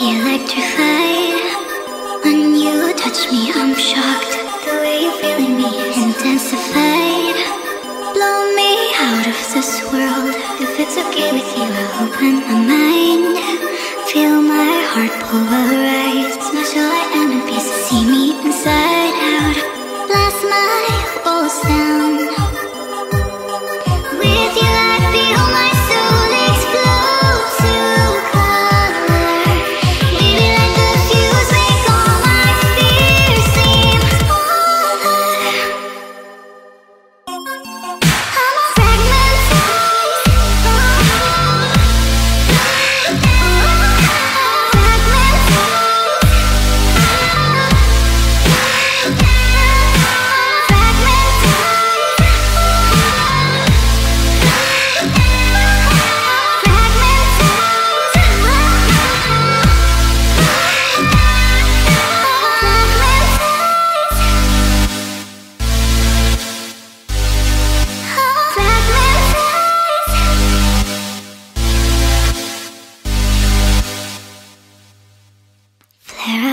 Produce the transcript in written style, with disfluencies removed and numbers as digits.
Electrified. When you touch me, I'm shocked. The way you're feeling me intensified. Blow me out of this world. If it's okay with you, I'll open my mind. Feel my heart pulverize. Special I am in pieces, see me inside out. Blast my walls down. With you I feel my soul explode to color. Baby, like the fuse, make all my fears seem smaller. I'm fragmentized. Flare